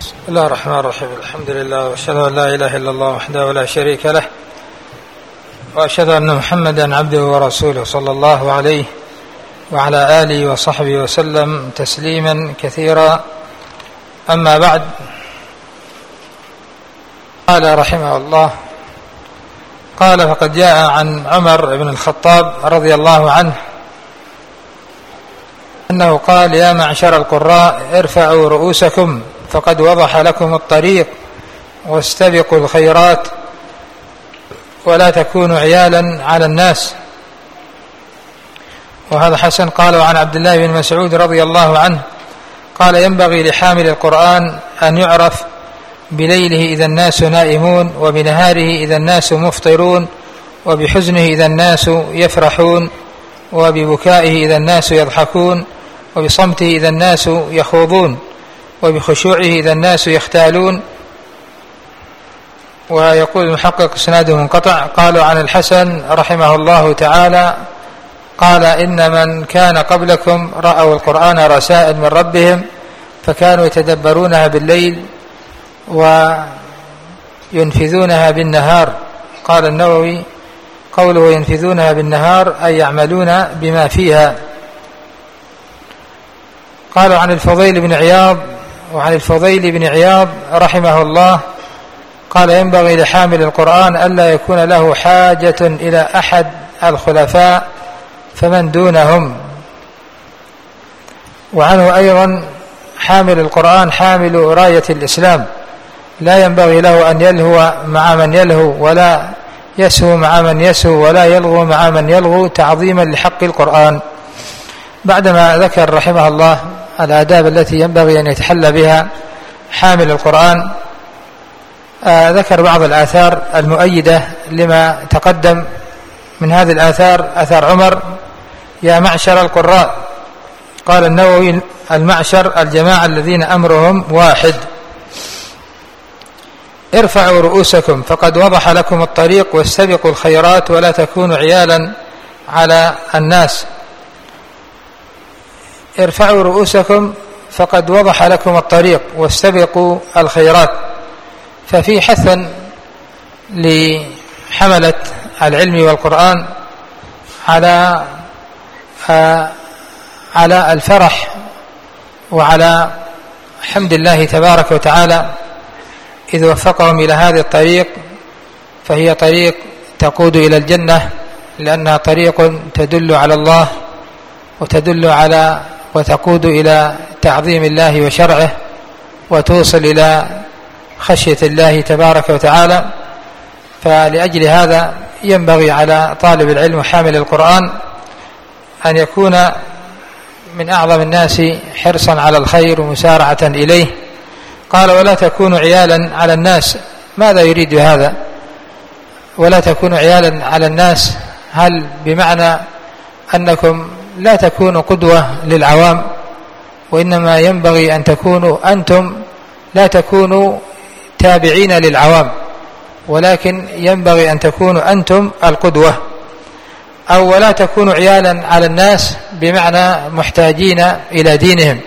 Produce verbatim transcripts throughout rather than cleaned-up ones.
بسم الله الرحمن الرحيم. الحمد لله وأشهد أن لا إله إلا الله وحده لا شريك له، وأشهد أن محمدا عبده ورسوله صلى الله عليه وعلى آله وصحبه وسلم تسليما كثيرا. أما بعد، قال رحمه الله: قال فقد جاء عن عمر بن الخطاب رضي الله عنه أنه قال: يا معشر القراء ارفعوا رؤوسكم فقد وضح لكم الطريق واستبقوا الخيرات ولا تكونوا عيالا على الناس. وهذا حسن. قال عن عبد الله بن مسعود رضي الله عنه قال: ينبغي لحامل القرآن أن يعرف بليله إذا الناس نائمون، وبنهاره إذا الناس مفطرون، وبحزنه إذا الناس يفرحون، وببكائه إذا الناس يضحكون، وبصمته إذا الناس يخوضون، وبخشوعه إذا الناس يختالون. ويقول المحقق اسناده منقطع. قالوا عن الحسن رحمه الله تعالى قال: إن من كان قبلكم رأوا القرآن رسائل من ربهم فكانوا يتدبرونها بالليل وينفذونها بالنهار. قال النووي: قوله ينفذونها بالنهار أي يعملون بما فيها. قالوا عن الفضيل بن عياض وعن الفضيل بن عياض رحمه الله قال: ينبغي لحامل القرآن ألا يكون له حاجة إلى أحد الخلفاء فمن دونهم. وعنه أيضا: حامل القرآن حامل راية الإسلام، لا ينبغي له أن يلهو مع من يلهو، ولا يسهو مع من يسهو، ولا يلغو مع من يلغو، تعظيما لحق القرآن. بعدما ذكر رحمه الله الآداب التي ينبغي أن يتحلى بها حامل القرآن، آه ذكر بعض الآثار المؤيدة لما تقدم. من هذه الآثار أثر عمر: يا معشر القراء. قال النووي: المعشر الجماعة الذين أمرهم واحد. ارفعوا رؤوسكم فقد وضح لكم الطريق واستبقوا الخيرات ولا تكونوا عيالا على الناس. ارفعوا رؤوسكم فقد وضح لكم الطريق واستبقوا الخيرات، ففي حث لحملة العلم والقرآن على آه على الفرح وعلى حمد الله تبارك وتعالى إذ وفقهم إلى هذه الطريق، فهي طريق تقود إلى الجنة، لأنها طريق تدل على الله وتدل على وتقود إلى تعظيم الله وشرعه، وتوصل إلى خشية الله تبارك وتعالى. فلأجل هذا ينبغي على طالب العلم وحامل القرآن أن يكون من أعظم الناس حرصا على الخير ومسارعة إليه. قال: ولا تكونوا عيالا على الناس. ماذا يريد هذا؟ ولا تكونوا عيالا على الناس، هل بمعنى أنكم لا تكونوا قدوة للعوام؟ وإنما ينبغي أن تكونوا أنتم لا تكونوا تابعين للعوام، ولكن ينبغي أن تكونوا أنتم القدوة. أو ولا تكونوا عيالا على الناس بمعنى محتاجين إلى دينهم.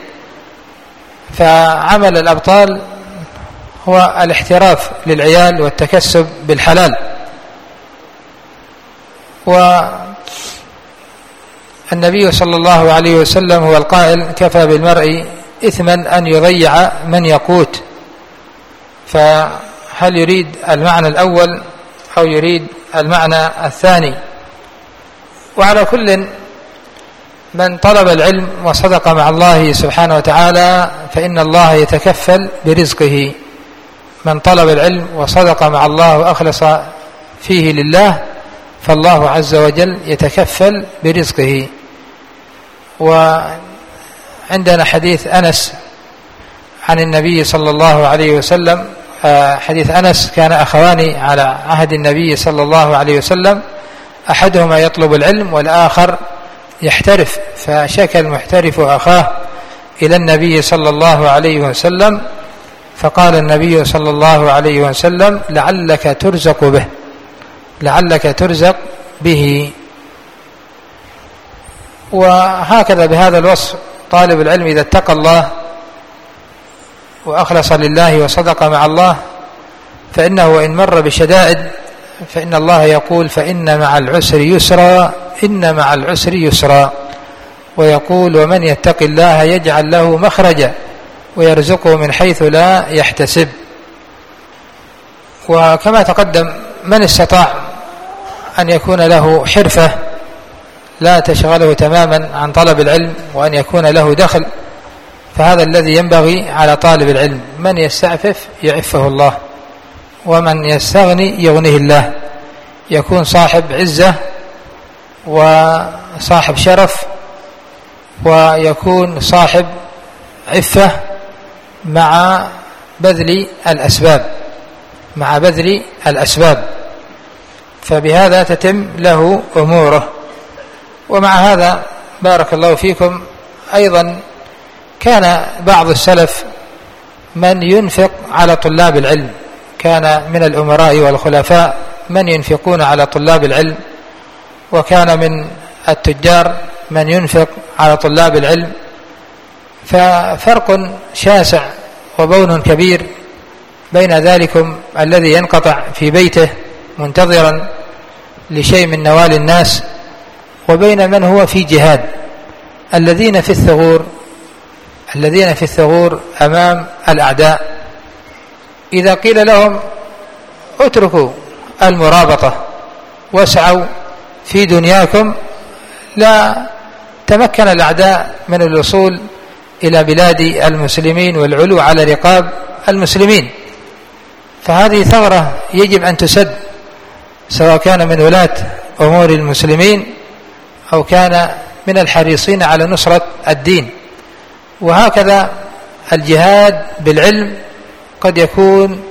فعمل الأبطال هو الاحتراف للعيال والتكسب بالحلال. والنبي صلى الله عليه وسلم هو القائل: كفى بالمرء إثما أن يضيع من يقوت. فهل يريد المعنى الأول أو يريد المعنى الثاني؟ وعلى كل، من طلب العلم وصدق مع الله سبحانه وتعالى فإن الله يتكفل برزقه. من طلب العلم وصدق مع الله وأخلص فيه لله فالله عز وجل يتكفل برزقه. وعندنا حديث أنس عن النبي صلى الله عليه وسلم. حديث أنس: كان أخوان على عهد النبي صلى الله عليه وسلم، أحدهما يطلب العلم والآخر يحترف، فشكى المحترف أخاه إلى النبي صلى الله عليه وسلم، فقال النبي صلى الله عليه وسلم: لعلك ترزق به، لعلك ترزق به. وهكذا بهذا الوصف طالب العلم إذا اتقى الله وأخلص لله وصدق مع الله فإنه وإن مر بشدائد فإن الله يقول فإن مع العسر يسرا إن مع العسر يسرا، ويقول ومن يتق الله يجعل له مخرجا ويرزقه من حيث لا يحتسب. وكما تقدم من استطاع أن يكون له حرفة لا تشغله تماما عن طلب العلم وأن يكون له دخل فهذا الذي ينبغي على طالب العلم. من يستعفف يعفه الله، ومن يستغني يغنيه الله، يكون صاحب عزة وصاحب شرف ويكون صاحب عفة مع بذل الأسباب مع بذل الأسباب فبهذا تتم له أموره. ومع هذا بارك الله فيكم أيضا كان بعض السلف من ينفق على طلاب العلم، كان من الأمراء والخلفاء من ينفقون على طلاب العلم، وكان من التجار من ينفق على طلاب العلم. ففرق شاسع وبون كبير بين ذلكم الذي ينقطع في بيته منتظرا لشيء من نوال الناس وبين من هو في جهاد. الذين في الثغور الذين في الثغور أمام الأعداء إذا قيل لهم اتركوا المرابطة واسعوا في دنياكم لا تمكن الأعداء من الوصول إلى بلاد المسلمين والعلو على رقاب المسلمين. فهذه ثغرة يجب أن تسد، سواء كان من ولاة أمور المسلمين أو كان من الحريصين على نصرة الدين. وهكذا الجهاد بالعلم قد يكون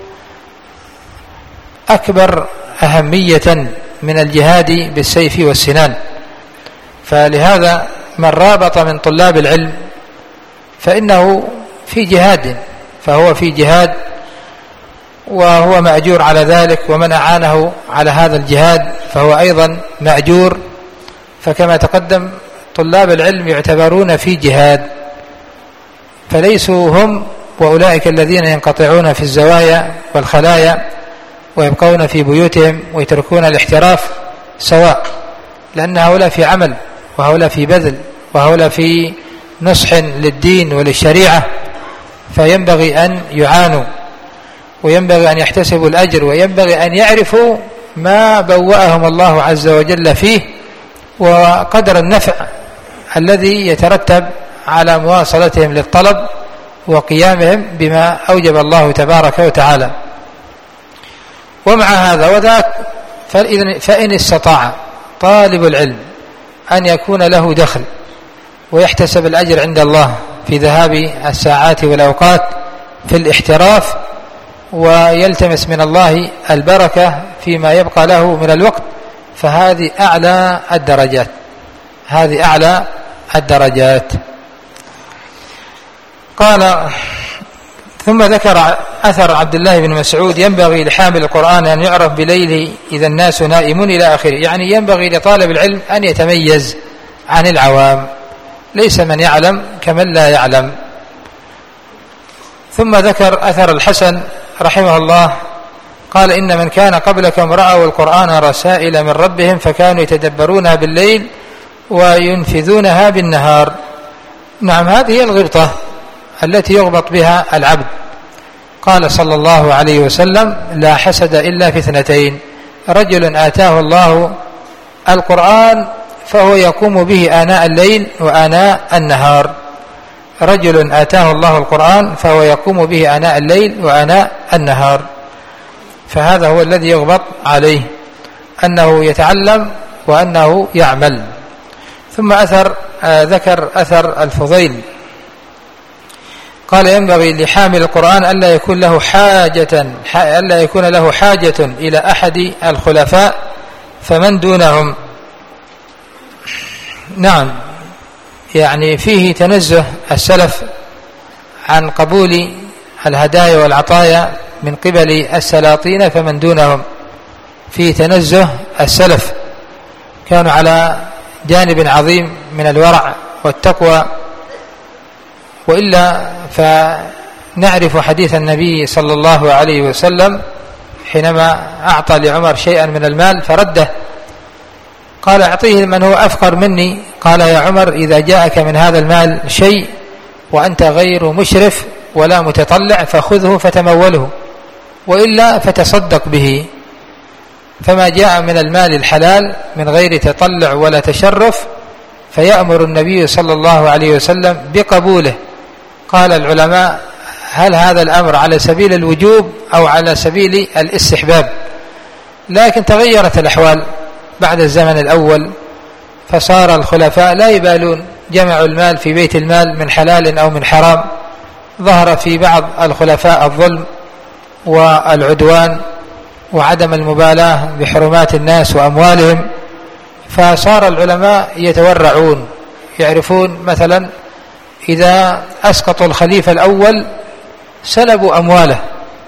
أكبر أهمية من الجهاد بالسيف والسنان. فلهذا من رابط من طلاب العلم فإنه في جهاد فهو في جهاد وهو مأجور على ذلك، ومن أعانه على هذا الجهاد فهو أيضا مأجور. فكما تقدم طلاب العلم يعتبرون في جهاد، فليسوا هم وأولئك الذين ينقطعون في الزوايا والخلايا ويبقون في بيوتهم ويتركون الاحتراف سواء، لأن هؤلاء في عمل وهؤلاء في بذل وهؤلاء في نصح للدين وللشريعة، فينبغي أن يعانوا وينبغي أن يحتسبوا الأجر وينبغي أن يعرفوا ما بوأهم الله عز وجل فيه وقدر النفع الذي يترتب على مواصلتهم للطلب وقيامهم بما أوجب الله تبارك وتعالى. ومع هذا وذاك فإن استطاع طالب العلم أن يكون له دخل ويحتسب الأجر عند الله في ذهاب الساعات والأوقات في الاحتراف ويلتمس من الله البركة فيما يبقى له من الوقت، فهذه أعلى الدرجات هذه أعلى الدرجات. قال ثم ذكر أثر عبد الله بن مسعود ينبغي لحامل القرآن أن يعرف بليله إذا الناس نائمون إلى آخره، يعني ينبغي لطالب العلم أن يتميز عن العوام، ليس من يعلم كمن لا يعلم. ثم ذكر أثر الحسن رحمه الله قال إن من كان قبلكم رأوا القرآن رسائل من ربهم فكانوا يتدبرونها بالليل وينفذونها بالنهار. نعم، هذه هي الغبطة التي يغبط بها العبد. قال صلى الله عليه وسلم لا حسد إلا في اثنتين، رجل آتاه الله القرآن فهو يقوم به آناء الليل وآناء النهار رجل آتاه الله القرآن فهو يقوم به آناء الليل وآناء النهار. فهذا هو الذي يغبط عليه، أنه يتعلم وأنه يعمل. ثم أثر آه ذكر أثر الفضيل قال ينبغي لحامل القرآن ألا يكون له حاجة ألا يكون له حاجة إلى أحد الخلفاء فمن دونهم. نعم، يعني فيه تنزه السلف عن قبول الهدايا والعطايا من قبل السلاطين فمن دونهم، فيه تنزه السلف، كانوا على جانب عظيم من الورع والتقوى، وإلا نعرف حديث النبي صلى الله عليه وسلم حينما أعطى لعمر شيئا من المال فرده، قال أعطيه من هو أفقر مني. قال يا عمر إذا جاءك من هذا المال شيء وأنت غير مشرف ولا متطلع فخذه فتموله، وإلا فتصدق به. فما جاء من المال الحلال من غير تطلع ولا تشرف فيأمر النبي صلى الله عليه وسلم بقبوله. قال العلماء هل هذا الأمر على سبيل الوجوب أو على سبيل الاستحباب؟ لكن تغيرت الأحوال بعد الزمن الأول، فصار الخلفاء لا يبالون، جمعوا المال في بيت المال من حلال أو من حرام. ظهر في بعض الخلفاء الظلم والعدوان وعدم المبالاة بحرمات الناس وأموالهم، فصار العلماء يتورعون، يعرفون مثلا إذا أسقطوا الخليفة الأول سلبوا أمواله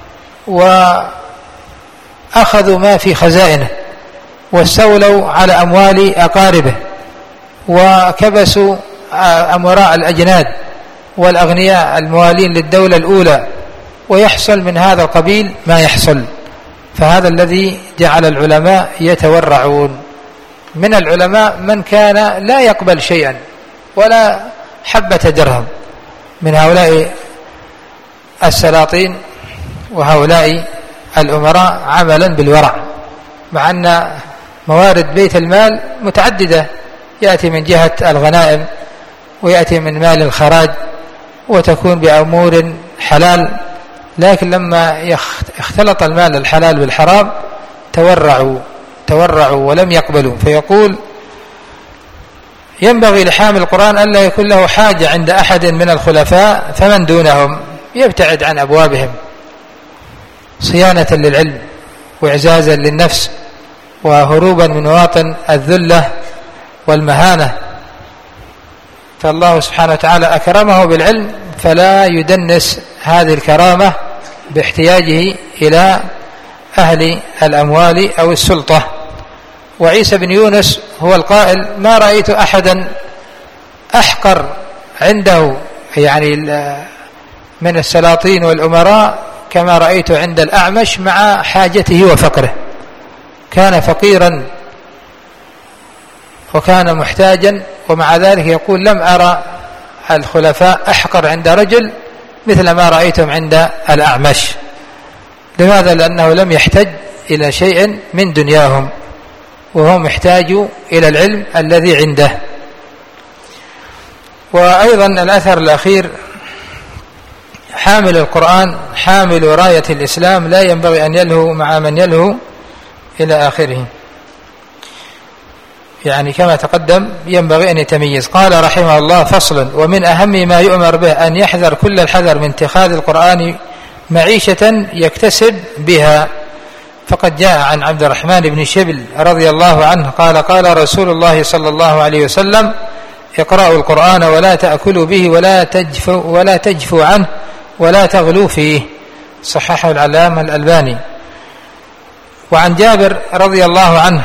وأخذوا ما في خزائنه واستولوا على أموال أقاربه وكبسوا أمراء الأجناد والأغنياء الموالين للدولة الأولى، ويحصل من هذا القبيل ما يحصل. فهذا الذي جعل العلماء يتورعون. من العلماء من كان لا يقبل شيئا ولا حبة درهم من هؤلاء السلاطين وهؤلاء الأمراء عملا بالورع، مع أن موارد بيت المال متعددة، يأتي من جهة الغنائم ويأتي من مال الخراج وتكون بأمور حلال، لكن لما اختلط المال الحلال بالحرام تورعوا تورعوا ولم يقبلوا. فيقول ينبغي لحامل القرآن أن لا يكون له حاجة عند أحد من الخلفاء، فمن دونهم يبتعد عن أبوابهم صيانة للعلم وإعزازا للنفس وهروبا من مواطن الذلة والمهانة. فالله سبحانه وتعالى أكرمه بالعلم فلا يدنس هذه الكرامة باحتياجه إلى أهل الأموال أو السلطة. وعيسى بن يونس هو القائل ما رأيت أحدا أحقر عنده يعني من السلاطين والأمراء كما رأيت عند الأعمش مع حاجته وفقره. كان فقيرا وكان محتاجا، ومع ذلك يقول لم أرى الخلفاء أحقر عند رجل مثل ما رأيتم عند الأعمش. لماذا؟ لأنه لم يحتج إلى شيء من دنياهم، وهو محتاج إلى العلم الذي عنده. وأيضا الأثر الأخير حامل القرآن حامل راية الإسلام لا ينبغي أن يلهو مع من يلهو إلى آخره، يعني كما تقدم ينبغي أن يتميز. قال رحمه الله فصل: ومن أهم ما يؤمر به أن يحذر كل الحذر من اتخاذ القرآن معيشة يكتسب بها. فقد جاء عن عبد الرحمن بن شبل رضي الله عنه قال: قال رسول الله صلى الله عليه وسلم: اقرأوا القرآن ولا تأكلوا به ولا تجفوا, ولا تجفوا عنه ولا تغلوا فيه. صححه العلامة الألباني. وعن جابر رضي الله عنه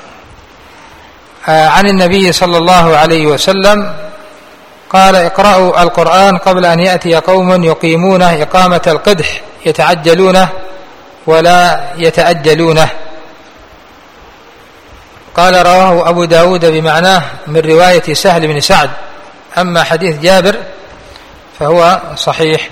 عن النبي صلى الله عليه وسلم قال: اقرأوا القرآن قبل أن يأتي قوم يقيمونه إقامة القدح يتعجلونه ولا يتأجلونه. قال: رواه أبو داود بمعناه من رواية سهل بن سعد. أما حديث جابر فهو صحيح.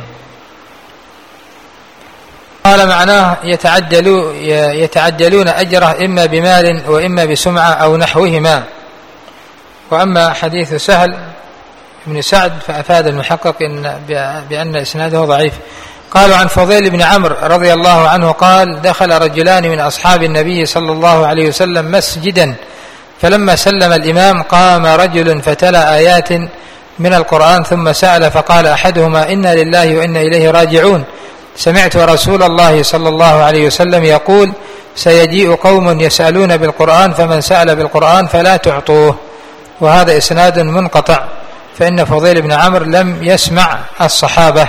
قال معناه يتعجلون يتعجلون أجره إما بمال وإما بسمعة أو نحوهما. وأما حديث سهل بن سعد فأفاد المحقق إن بأن إسناده ضعيف. قالوا عن فضيل بن عمرو رضي الله عنه قال: دخل رجلان من أصحاب النبي صلى الله عليه وسلم مسجدا، فلما سلم الإمام قام رجل فتلا آيات من القرآن ثم سأل فقال أحدهما: إنا لله وإنا إليه راجعون، سمعت رسول الله صلى الله عليه وسلم يقول: سيجيء قوم يسألون بالقرآن فمن سأل بالقرآن فلا تعطوه. وهذا إسناد منقطع، فإن فضيل بن عمرو لم يسمع الصحابة.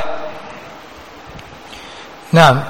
نعم،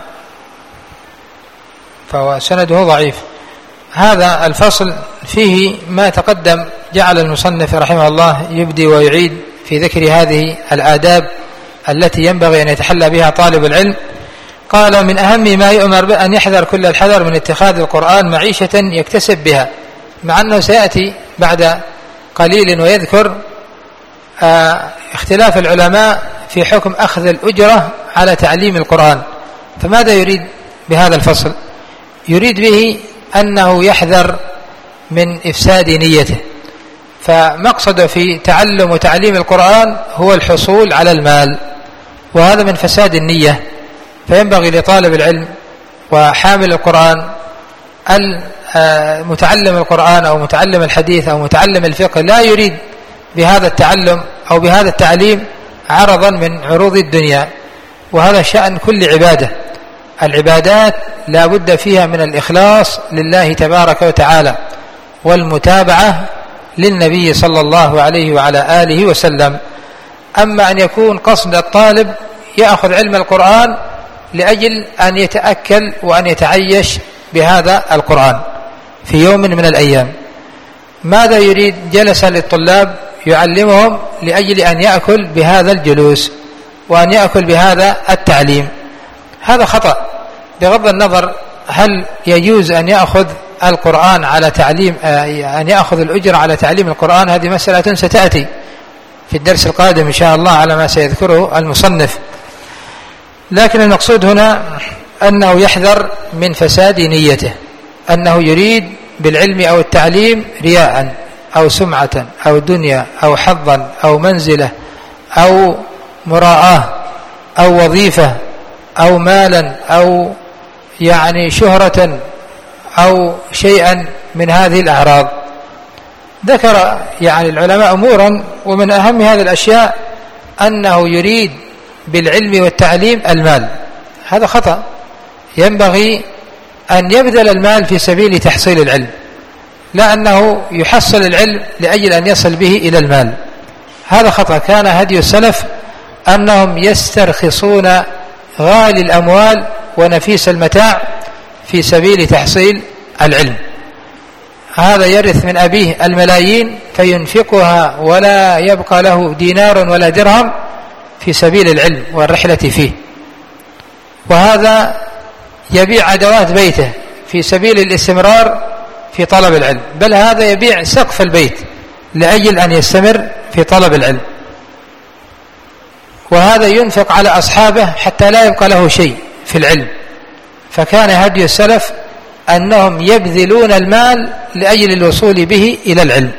فهو سنده ضعيف. هذا الفصل فيه ما تقدم. جعل المصنف رحمه الله يبدي ويعيد في ذكر هذه الآداب التي ينبغي أن يتحلى بها طالب العلم. قال: من أهم ما يؤمر به أن يحذر كل الحذر من اتخاذ القرآن معيشة يكتسب بها، مع أنه سيأتي بعد قليل ويذكر آه اختلاف العلماء في حكم أخذ الأجرة على تعليم القرآن. فماذا يريد بهذا الفصل؟ يريد به أنه يحذر من إفساد نيته، فمقصده في تعلم وتعليم القرآن هو الحصول على المال، وهذا من فساد النية. فينبغي لطالب العلم وحامل القرآن متعلم القرآن أو متعلم الحديث أو متعلم الفقه لا يريد بهذا التعلم أو بهذا التعليم عرضا من عروض الدنيا، وهذا شأن كل عبادة. العبادات لا بد فيها من الإخلاص لله تبارك وتعالى والمتابعة للنبي صلى الله عليه وعلى آله وسلم. أما أن يكون قصد الطالب يأخذ علم القرآن لأجل أن يتأكل وأن يتعيش بهذا القرآن في يوم من الأيام، ماذا يريد؟ جلس للطلاب يعلمهم لأجل أن يأكل بهذا الجلوس وأن يأكل بهذا التعليم. هذا خطأ، بغض النظر هل يجوز أن يأخذ القرآن على تعليم أن يأخذ الأجر على تعليم القرآن، هذه مسألة ستأتي في الدرس القادم إن شاء الله على ما سيذكره المصنف. لكن المقصود هنا أنه يحذر من فساد نيته، أنه يريد بالعلم أو التعليم رياء أو سمعة أو دنيا أو حظا أو منزلة أو مراءة أو وظيفة أو مالا أو يعني شهرة أو شيئا من هذه الأعراض. ذكر يعني العلماء أمورا، ومن أهم هذه الأشياء أنه يريد بالعلم والتعليم المال. هذا خطأ، ينبغي أن يبذل المال في سبيل تحصيل العلم، لا أنه يحصل العلم لأجل أن يصل به إلى المال. هذا خطأ. كان هدي السلف أنهم يسترخصون غالي الأموال ونفيس المتاع في سبيل تحصيل العلم. هذا يرث من أبيه الملايين فينفقها ولا يبقى له دينار ولا درهم في سبيل العلم والرحلة فيه، وهذا يبيع أدوات بيته في سبيل الاستمرار في طلب العلم، بل هذا يبيع سقف البيت لأجل أن يستمر في طلب العلم، وهذا ينفق على أصحابه حتى لا يبقى له شيء في العلم. فكان هدي السلف أنهم يبذلون المال لأجل الوصول به إلى العلم،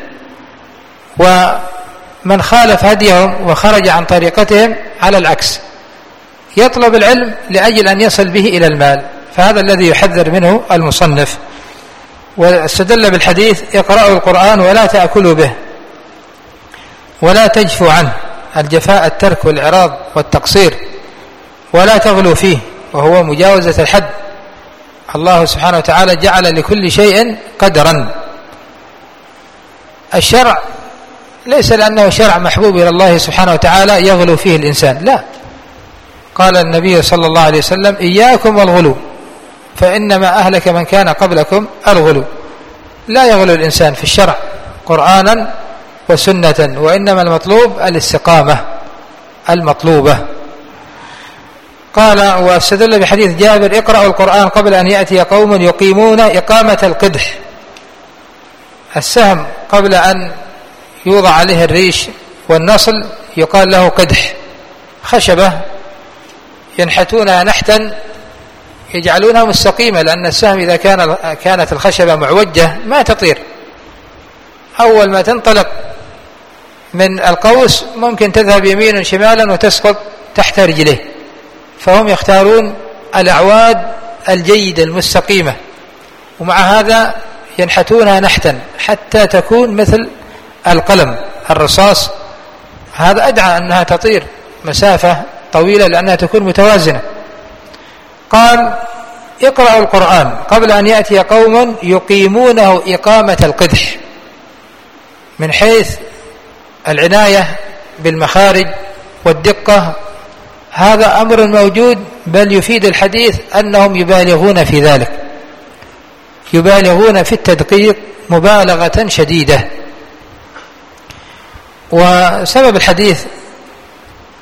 ومن خالف هديهم وخرج عن طريقتهم على العكس، يطلب العلم لأجل أن يصل به إلى المال. فهذا الذي يحذر منه المصنف، واستدل بالحديث: اقرأوا القرآن ولا تأكلوا به ولا تجفوا عنه. الجفاء الترك والإعراض والتقصير، ولا تغلوا فيه وهو مجاوزة الحد. الله سبحانه وتعالى جعل لكل شيء قدرا. الشرع ليس لأنه شرع محبوب إلى الله سبحانه وتعالى يغلو فيه الإنسان، لا. قال النبي صلى الله عليه وسلم: إياكم والغلو فإنما أهلك من كان قبلكم الغلو. لا يغلو الإنسان في الشرع قرآنا وسنة، وإنما المطلوب الاستقامة المطلوبة. قال: واستدل بحديث جابر: اقرأوا القرآن قبل أن يأتي قوم يقيمون إقامة القدح. السهم قبل أن يوضع عليه الريش والنصل يقال له قدح، خشبة ينحتونها نحتا يجعلونها مستقيمة، لأن السهم إذا كان كانت الخشبة معوجة ما تطير، أول ما تنطلق من القوس ممكن تذهب يمينا شمالا وتسقط تحت رجليه. فهم يختارون الأعواد الجيدة المستقيمة، ومع هذا ينحتونها نحتا حتى تكون مثل القلم الرصاص. هذا أدعى أنها تطير مسافة طويلة لأنها تكون متوازنة. قال: اقرأوا القرآن قبل أن يأتي قوم يقيمونه إقامة القدح، من حيث العناية بالمخارج والدقة. هذا أمر موجود، بل يفيد الحديث أنهم يبالغون في ذلك، يبالغون في التدقيق مبالغة شديدة. وسبب الحديث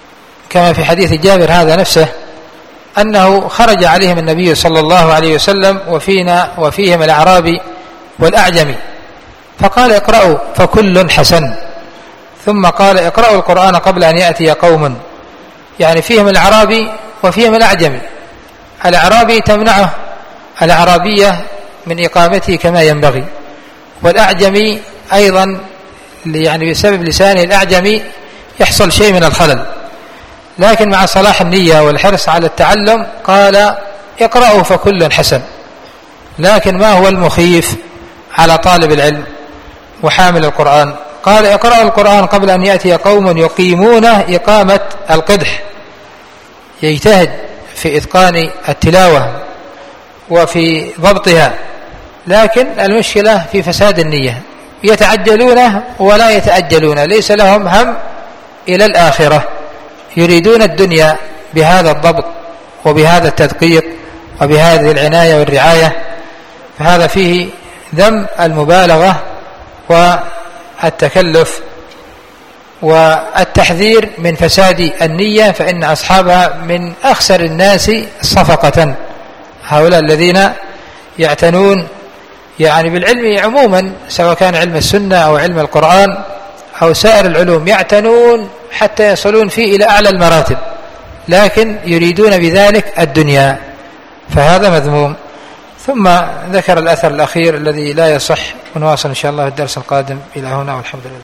كما في حديث جابر هذا نفسه أنه خرج عليهم النبي صلى الله عليه وسلم وفينا وفيهم الأعرابي والأعجمي فقال اقرأوا فكل حسن، ثم قال اقرأوا القرآن قبل أن يأتي قوم، يعني فيهم الأعرابي وفيهم الأعجمي. الأعرابي تمنعه الأعرابية من إقامته كما ينبغي، والأعجمي أيضا يعني بسبب لسانه الأعجمي يحصل شيء من الخلل، لكن مع صلاح النية والحرص على التعلم قال اقرأوا فكل حسن. لكن ما هو المخيف على طالب العلم وحامل القرآن؟ قال اقرأوا القرآن قبل أن يأتي قوم يقيمونه إقامة القدح، يجتهد في إتقان التلاوة وفي ضبطها، لكن المشكلة في فساد النية، يتعجلونه ولا يتأجلون، ليس لهم هم إلى الآخرة، يريدون الدنيا بهذا الضبط وبهذا التدقيق وبهذه العناية والرعاية. فهذا فيه ذم المبالغة والتكلف والتحذير من فساد النية، فإن أصحابها من أخسر الناس صفقة، هؤلاء الذين يعتنون يعني بالعلم عموما سواء كان علم السنة أو علم القرآن أو سائر العلوم، يعتنون حتى يصلون فيه إلى أعلى المراتب، لكن يريدون بذلك الدنيا، فهذا مذموم. ثم ذكر الأثر الأخير الذي لا يصح، ونواصل إن شاء الله الدرس القادم. إلى هنا والحمد لله.